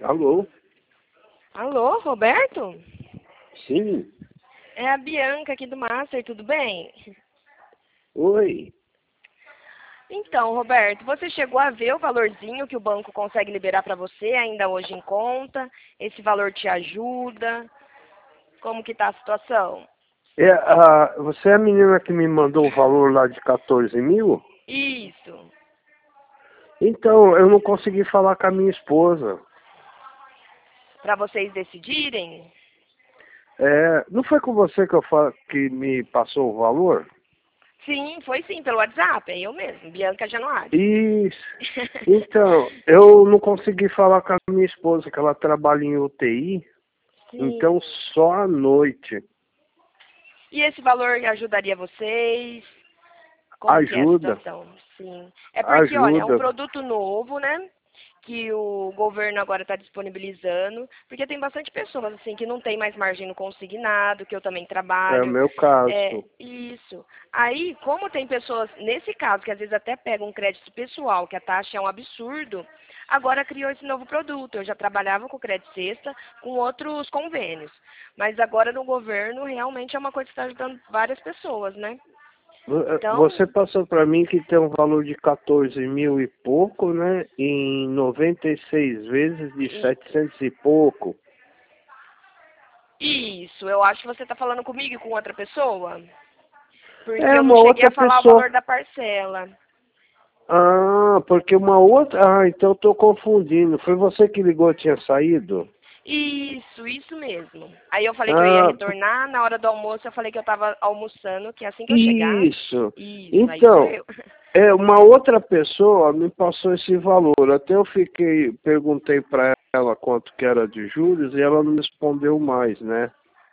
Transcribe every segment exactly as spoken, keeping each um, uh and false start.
Alô? Alô, Roberto? Sim. É a Bianca aqui do Master, tudo bem? Oi. Então, Roberto, você chegou a ver o valorzinho que o banco consegue liberar para você ainda hoje em conta? Esse valor te ajuda? Como que tá a situação? É, a, você é a menina que me mandou o valor lá de quatorze mil? Isso. Então, eu não consegui falar com a minha esposa. Para vocês decidirem? É, não foi com você que, eu fa que me passou o valor? Sim, foi sim, pelo WhatsApp, é eu mesmo, Bianca Januário. Isso. Então, eu não consegui falar com a minha esposa, que ela trabalha em U T I, Sim. então só à noite. E esse valor ajudaria vocês? Como que é a Ajuda, situação? Sim. É porque, olha, é um ajuda. produto novo, né? Que o governo agora está disponibilizando, porque tem bastante pessoas assim que não tem mais margem no consignado, que eu também É o trabalho. meu É, caso. isso. Aí, como tem pessoas, nesse caso, que às vezes até pegam um crédito pessoal, que a taxa é um absurdo, agora criou esse novo produto. Eu já trabalhava com crédito sexta, com outros convênios. Mas agora no governo realmente é uma coisa que está ajudando várias pessoas, né? Então, Você passou para mim que tem um valor de quatorze mil e pouco, né? Em noventa e seis vezes de e- setecentos e pouco. isso, eu acho que você está falando comigo e com outra pessoa. Porque É eu não uma cheguei outra a falar o pessoa. valor da parcela. Ah, porque uma outra. Ah, então eu tô confundindo. Foi você que ligou, tinha saído? Isso, isso mesmo. Aí eu falei que eu ia Ah, retornar, na hora do almoço eu falei que eu estava almoçando, que assim que eu chegar, isso. isso, aí sou Então, eu. é uma outra pessoa me passou esse valor. Até eu fiquei, perguntei para ela quanto que era de juros e ela não me respondeu mais, né?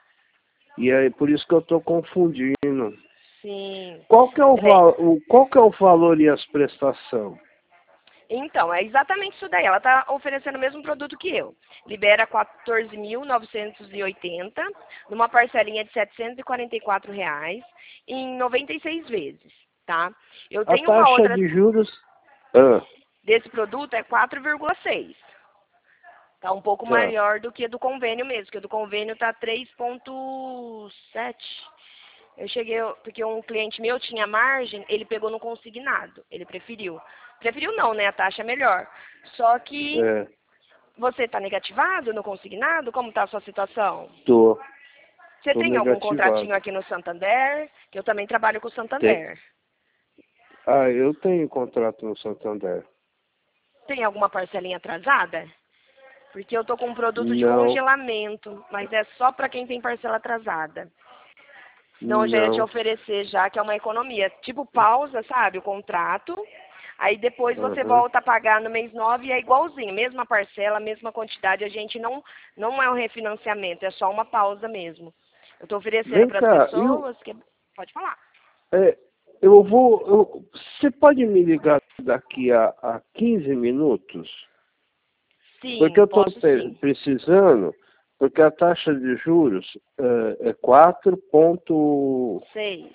E aí por isso que eu tô confundindo. Sim. Qual que é o, Bem, val o qual que é o valor e as prestações? então, é exatamente isso daí. Ela está oferecendo o mesmo produto que eu. Libera quatorze mil novecentos e oitenta numa parcelinha de setecentos e quarenta e quatro reais em noventa e seis vezes, tá? Eu A tenho uma taxa outra de juros. Ah, desse produto é quatro vírgula seis. Tá um pouco tá. maior do que do convênio mesmo, que o do convênio tá três vírgula sete. Eu cheguei, porque um cliente meu tinha margem, ele pegou no consignado, ele preferiu. Preferiu não, né? A taxa é melhor. Só que É, você está negativado no consignado? Como está a sua situação? tô. Você Tô tem algum negativado. contratinho aqui no Santander? Que eu também trabalho com o Tem. Santander. Ah, eu tenho contrato no Santander. Tem alguma parcelinha atrasada? Porque eu tô com um produto de Não, congelamento, mas é só para quem tem parcela atrasada. Senão eu já ia te não. oferecer já, que é uma economia. Tipo pausa, sabe? O contrato. Aí depois você Aham. volta a pagar no mês nove e é igualzinho. Mesma parcela, mesma quantidade. A gente não, não é um refinanciamento, é só uma pausa mesmo. Eu estou oferecendo Vem para as cá, eu, pessoas que... Pode falar. é, eu vou. eu- você pode me ligar daqui a, a quinze minutos? Porque Sim, eu estou posso sim. precisando, porque a taxa de juros é, é quatro ponto. Seis.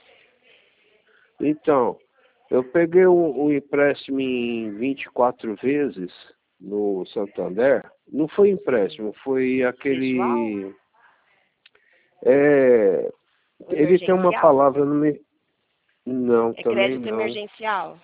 Então, eu peguei um, um empréstimo em vinte e quatro vezes no Santander. Não foi Sim. empréstimo, foi Pessoal? aquele. É, O ele tem uma emergencial? palavra, não me. Não, É também crédito não. emergencial?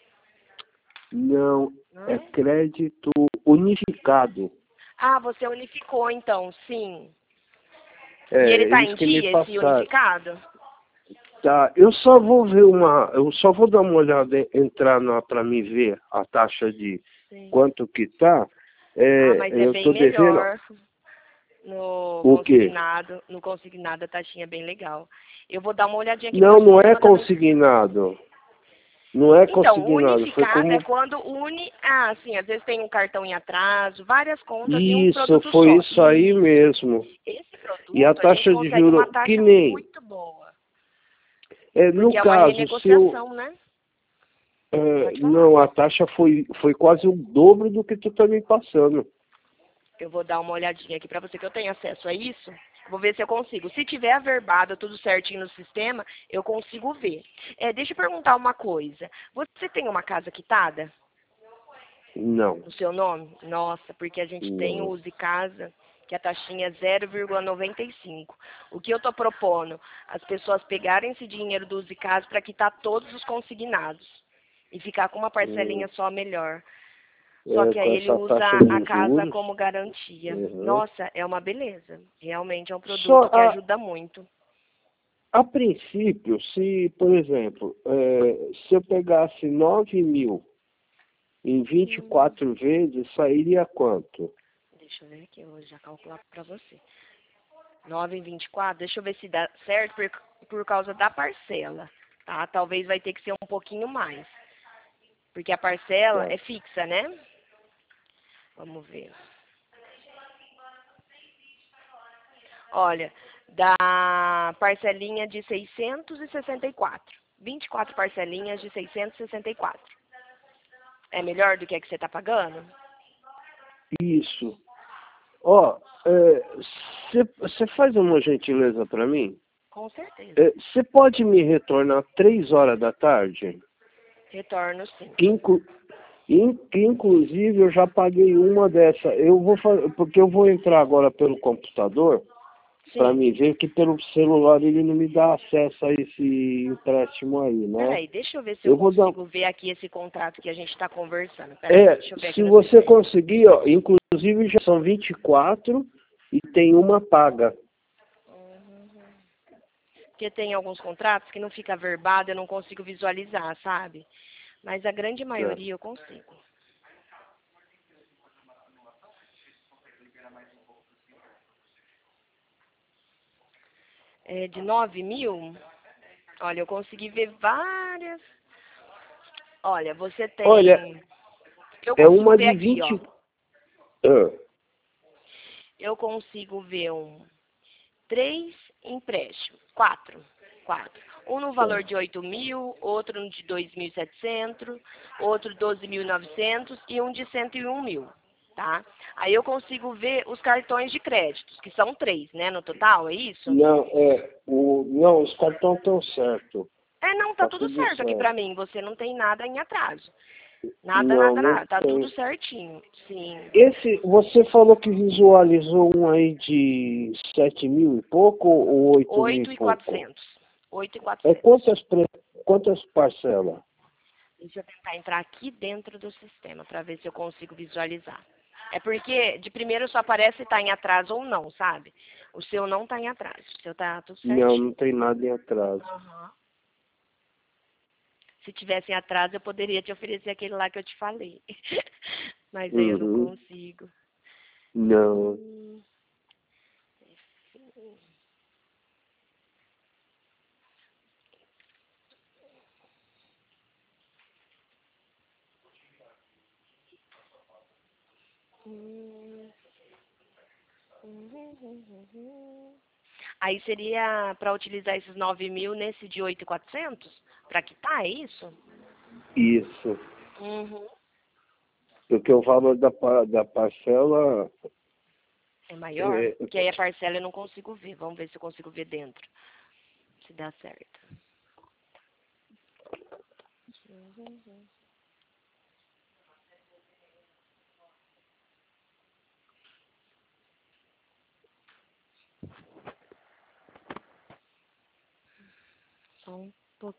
Não, é Não? crédito unificado. Ah, você unificou então, sim. E É, ele está eles em que me dia, esse passaram. unificado? Tá, eu só vou ver uma, eu só vou dar uma olhada, entrar para me ver a taxa de Sim. quanto que tá. Ah, É, mas é eu bem tô devendo melhor no o quê? consignado. No consignado a taxinha é bem legal. Eu vou dar uma olhadinha aqui no meu Não, não é sistema também. consignado. Não é Então, consignado, foi unificado é como quando une. Ah, sim, às vezes tem um cartão em atraso, várias contas em um isso, produto foi só. isso aí Isso. mesmo. Esse E a produto a gente taxa de consegue uma juro que taxa nem muito boa. é, no Porque é uma caso, se eu renegociação, né? é, Pode falar. não, a taxa foi foi quase o dobro do que tu tá me passando. Eu vou dar uma olhadinha aqui para você que eu tenho acesso a isso. Vou ver se eu consigo. Se tiver averbado tudo certinho no sistema, eu consigo ver. É, deixa eu perguntar uma coisa. Você tem uma casa quitada? Não. no seu nome? Nossa, porque a gente tem o Não. Use Casa, que a taxinha é zero vírgula noventa e cinco. O que eu estou propondo? As pessoas pegarem esse dinheiro do Use Casa para quitar todos os consignados e ficar com uma Hum. parcelinha só melhor. Só É, que com aí ele essa usa taxa a de casa juros. como garantia. Uhum. Nossa, é uma beleza. Realmente é um Só produto que a, ajuda muito. a princípio, se, por exemplo, é, se eu pegasse nove mil em vinte e Hum, quatro vezes, sairia quanto? deixa eu ver aqui, eu vou já calcular para você. nove em vinte e quatro, deixa eu ver se dá certo por, por causa da parcela, tá? Talvez vai ter que ser um pouquinho mais, porque a parcela Tá. é fixa, né? Vamos ver. Olha, da parcelinha de seiscentos e sessenta e quatro. vinte e quatro parcelinhas de seiscentos e sessenta e quatro. É melhor do que a que você está pagando? Isso. Ó, você faz uma gentileza para mim? Com certeza. Você pode me retornar três horas da tarde? Retorno sim. Que, inclu, in, que inclusive eu já paguei uma dessa. Eu vou fazer, porque eu vou entrar agora pelo computador para Sim. me ver que pelo celular ele não me dá acesso a esse empréstimo aí, né? Peraí, deixa eu ver se eu Eu vou dar. consigo ver aqui esse contrato que a gente está conversando. Peraí, É, deixa eu ver aqui se no você sistema. conseguir, ó, inclusive já são vinte e quatro e tem uma paga. Porque tem alguns contratos que não fica verbado, eu não consigo visualizar, sabe? Mas a grande Tá. maioria eu consigo. É, de nove mil, olha, eu consegui ver várias. Olha, você Olha, tem. Eu é consigo uma ver de aqui, vinte. ó. Ah, Eu consigo ver um três empréstimos. Quatro. Quatro. Um no valor tá. de oito mil, outro no de dois mil e setecentos, outro doze mil e novecentos e um de cento e um mil, tá? Aí eu consigo ver os cartões de créditos, que são três, né, no total, é isso? Não, é, o, não, os cartões estão certos. É, não, tá Tá tudo tudo certo aqui pra certo. mim, você não tem nada em atraso. Nada, Não, nada, não nada, tá tudo tem. certinho, sim. Esse, você falou que visualizou um aí de sete mil e pouco ou oito mil e Oito e pouco? quatrocentos. Oito e É quatrocentos. quantas, pre- quantas parcelas? Deixa eu tentar entrar aqui dentro do sistema para ver se eu consigo visualizar. É porque de primeiro só aparece se está em atraso ou não, sabe? O seu não está em atraso. O seu tá tudo Não, certinho. não tem nada em atraso. Aham. Se tivesse em atraso, eu poderia te oferecer aquele lá que eu te falei. Mas aí eu não Uhum. consigo. Não. Hum, hum, hum, hum, hum. Aí seria para utilizar esses nove mil nesse de oito mil e quatrocentos? Para quitar, é isso? Isso. Uhum. Porque o valor da, pa- da parcela É maior? é, Porque aí a parcela eu não consigo ver. Vamos ver se eu consigo ver dentro. Se dá certo. Só um pouco.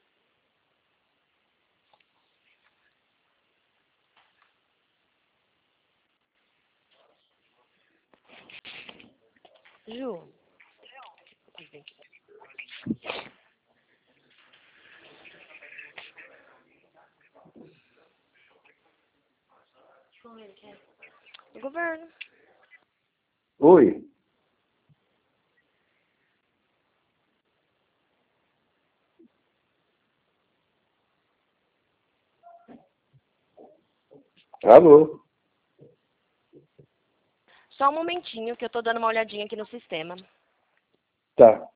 Ju. Vem aqui. O governo. Oi. Alô? Só um momentinho que eu tô dando uma olhadinha aqui no sistema. Tá.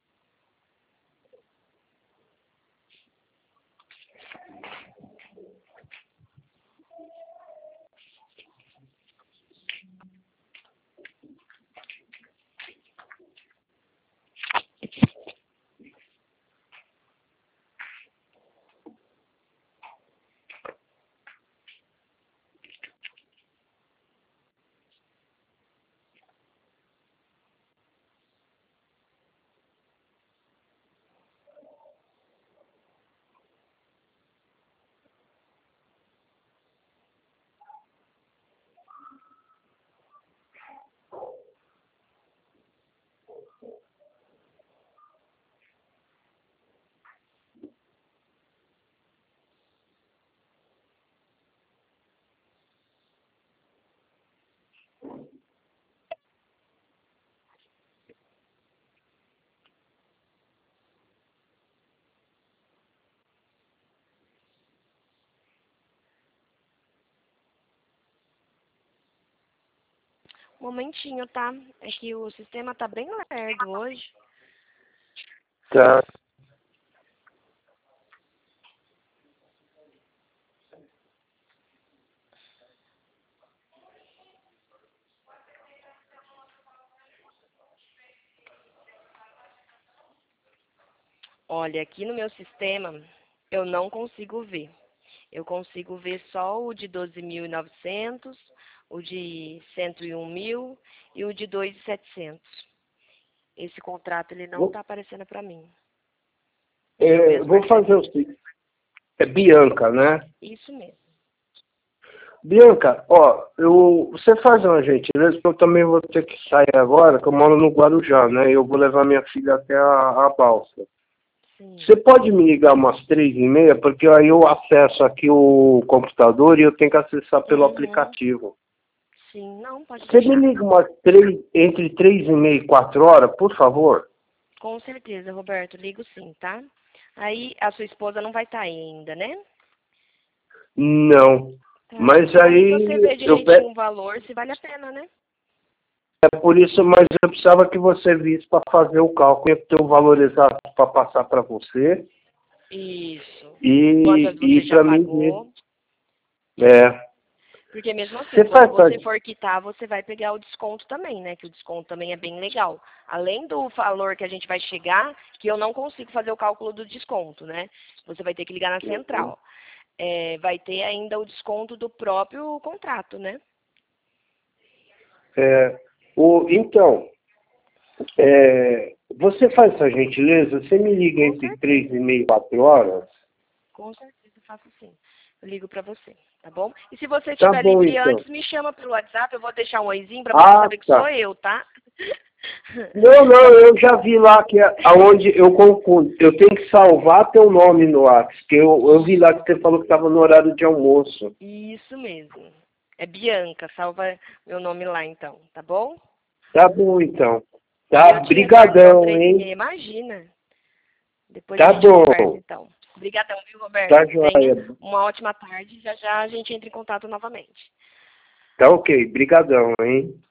Momentinho, tá? É que o sistema tá bem lerdo hoje. Tá. Olha, aqui no meu sistema eu não consigo ver. Eu consigo ver só o de doze mil e novecentos, o de cento e um mil e o de dois mil e setecentos. Esse contrato ele não Vou, está aparecendo para mim. Deixa eu ver é, as vou fazer o parcelinhas. seguinte. É Bianca, né? Isso mesmo. Bianca, ó, eu, você faz uma gentileza, porque eu também vou ter que sair agora, que eu moro no Guarujá, né? Eu vou levar minha filha até a, a balsa. Sim. Você pode me ligar umas três e meia, porque aí eu acesso aqui o computador e eu tenho que acessar pelo Uhum. aplicativo. Sim, não, pode Você me deixar. liga umas três, entre três e meia e quatro horas, por favor? Com certeza, Roberto, ligo sim, tá? Aí a sua esposa não vai estar aí ainda, né? Não. Tá. Mas Aí você vê aí eu direitinho pe- o valor, se vale a pena, né? é por isso, mas eu precisava que você visse para fazer o cálculo, eu ter o valor exato para passar para você Isso. e, Quantas e você já para mim ver. pagou? É. Porque mesmo assim, Você quando faz você essa- for quitar, você vai pegar o desconto também, né? Que o desconto também é bem legal. Além do valor que a gente vai chegar, que eu não consigo fazer o cálculo do desconto, né? Você vai ter que ligar na central. É, vai ter ainda o desconto do próprio contrato, né? é, o, então, é, você faz essa gentileza, você me liga Com entre três certeza. e meia e quatro horas? Com certeza, eu faço sim. Eu ligo pra você, tá bom? E se você Tá estiver bom, livre então. antes, me chama pelo WhatsApp, eu vou deixar um oizinho pra você Ah, saber que sou tá. eu, tá? Não, não, eu já vi lá que é aonde eu confundo. Eu tenho que salvar teu nome no WhatsApp, que eu, eu vi lá que você falou que estava no horário de almoço. Isso mesmo. É Bianca, salva meu nome lá então, tá bom? Tá bom, então. E Tá, eu te retorno então brigadão, três e hein? meia, imagina. Depois a Tá gente bom. conversa então. Obrigadão, viu, Tá Roberto? Tenha joia. uma ótima tarde. Já já a gente entra em contato novamente. Tá ok, brigadão, hein?